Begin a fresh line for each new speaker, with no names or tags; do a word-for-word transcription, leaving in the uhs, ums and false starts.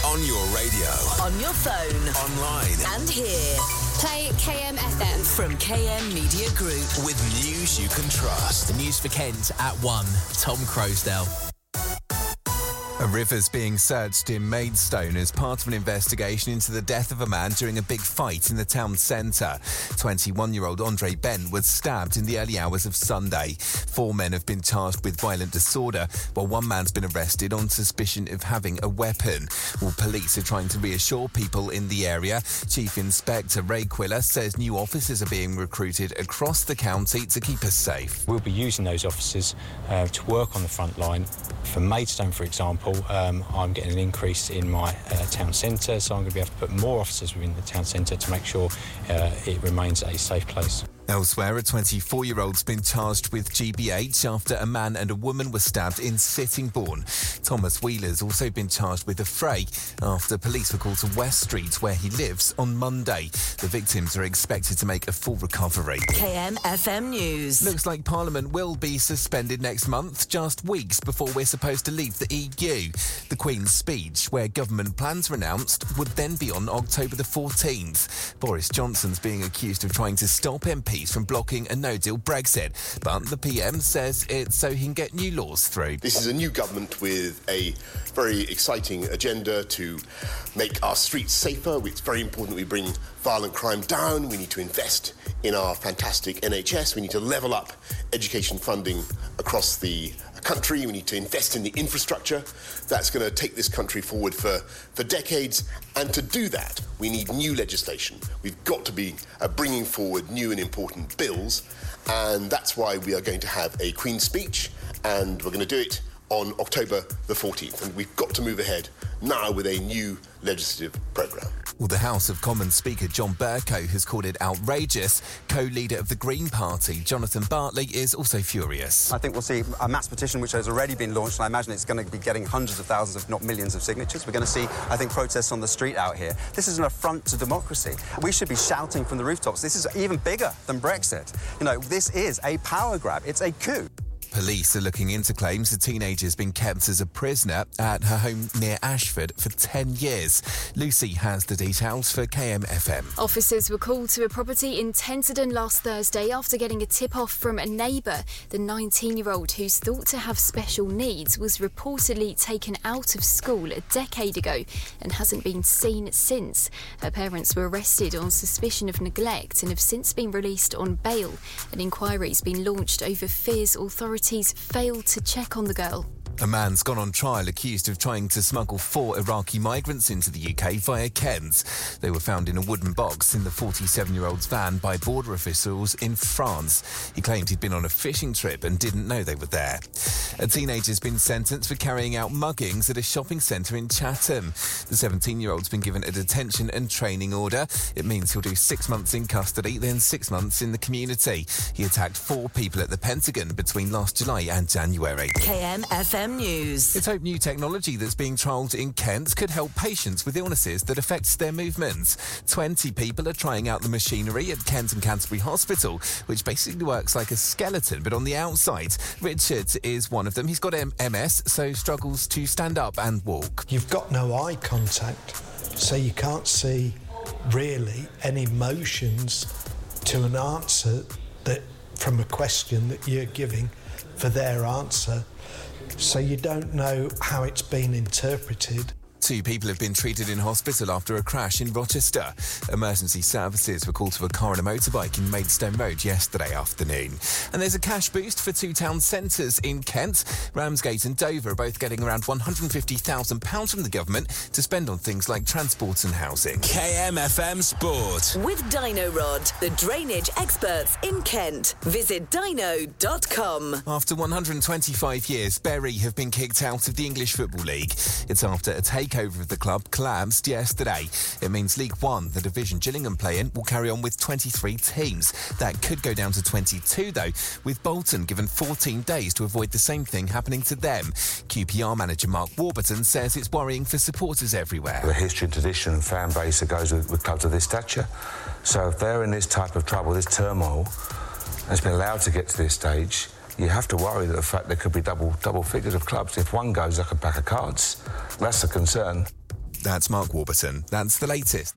On your radio.
On your phone.
Online.
And here.
Play K M F M.
From K M Media Group.
With news you can trust.
The news for Kent at one. Tom Crosdale.
A river's being searched in Maidstone as part of an investigation into the death of a man during a big fight in the town centre. twenty-one-year-old Andre Ben was stabbed in the early hours of Sunday. Four men have been charged with violent disorder, while one man's been arrested on suspicion of having a weapon. Well, police are trying to reassure people in the area. Chief Inspector Ray Quiller says new officers are being recruited across the county to keep us safe.
We'll be using those officers uh, to work on the front line. For Maidstone, for example, Um, I'm getting an increase in my uh, town centre, so I'm going to be able to put more officers within the town centre to make sure uh, it remains a safe place.
Elsewhere, a twenty-four-year-old's been charged with G B H after a man and a woman were stabbed in Sittingbourne. Thomas Wheeler's also been charged with a fray after police were called to West Street, where he lives, on Monday. The victims are expected to make a full recovery.
K M F M News.
Looks like Parliament will be suspended next month, just weeks before we're supposed to leave the E U. The Queen's speech, where government plans were announced, would then be on October the fourteenth. Boris Johnson's being accused of trying to stop M Ps from blocking a no-deal Brexit, but the P M says it's so he can get new laws through.
This is a new government with a very exciting agenda to make our streets safer. It's very important that we bring violent crime down. We need to invest in our fantastic N H S. We need to level up education funding across the country. We need to invest in the infrastructure that's going to take this country forward for, for decades. And to do that, we need new legislation. We've got to be uh, bringing forward new and important bills. And that's why we are going to have a Queen's speech, and we're going to do it on October the fourteenth. And we've got to move ahead now with a new legislative programme.
Well, the House of Commons Speaker John Bercow has called it outrageous. Co-leader of the Green Party, Jonathan Bartley, is also furious.
I think we'll see a mass petition which has already been launched, and I imagine it's going to be getting hundreds of thousands, if not millions, of signatures. We're going to see, I think, protests on the street out here. This is an affront to democracy. We should be shouting from the rooftops. This is even bigger than Brexit. You know, this is a power grab. It's a coup.
Police are looking into claims the teenager's been kept as a prisoner at her home near Ashford for ten years. Lucy has the details for K M F M.
Officers were called to a property in Tenterden last Thursday after getting a tip-off from a neighbour. The nineteen-year-old, who's thought to have special needs, was reportedly taken out of school a decade ago and hasn't been seen since. Her parents were arrested on suspicion of neglect and have since been released on bail. An inquiry's been launched over fears authorities failed to check on the girl.
A man's gone on trial accused of trying to smuggle four Iraqi migrants into the U K via Cairns. They were found in a wooden box in the forty-seven-year-old's van by border officials in France. He claimed he'd been on a fishing trip and didn't know they were there. A teenager's been sentenced for carrying out muggings at a shopping centre in Chatham. The seventeen-year-old's been given a detention and training order. It means he'll do six months in custody, then six months in the community. He attacked four people at the Pentagon between last July and January.
K M F M News.
It's hoped new technology that's being trialled in Kent could help patients with illnesses that affects their movements. twenty people are trying out the machinery at Kent and Canterbury Hospital, which basically works like a skeleton, but on the outside. Richard is one of them. He's got M S, so struggles to stand up and walk.
You've got no eye contact, so you can't see really any motions to an answer that from a question that you're giving for their answer. So you don't know how it's been interpreted.
Two people have been treated in hospital after a crash in Rochester. Emergency services were called to a car and a motorbike in Maidstone Road yesterday afternoon. And there's a cash boost for two town centres in Kent. Ramsgate and Dover are both getting around one hundred fifty thousand pounds from the government to spend on things like transport and housing.
K M F M Sport.
With Dino Rod, the drainage experts in Kent. Visit dino dot com.
After one hundred twenty-five years, Bury have been kicked out of the English Football League. It's after a takeover of the club collapsed yesterday. It means League One, the division Gillingham play in, will carry on with twenty-three teams. That could go down to twenty-two, though, with Bolton given fourteen days to avoid the same thing happening to them. Q P R manager Mark Warburton says it's worrying for supporters everywhere.
The history, tradition and fan base that goes with, with clubs of this stature. So if they're in this type of trouble, this turmoil, and it's been allowed to get to this stage, you have to worry that the fact there could be double double figures of clubs. If one goes like a pack of cards, that's a concern.
That's Mark Warburton. That's the latest.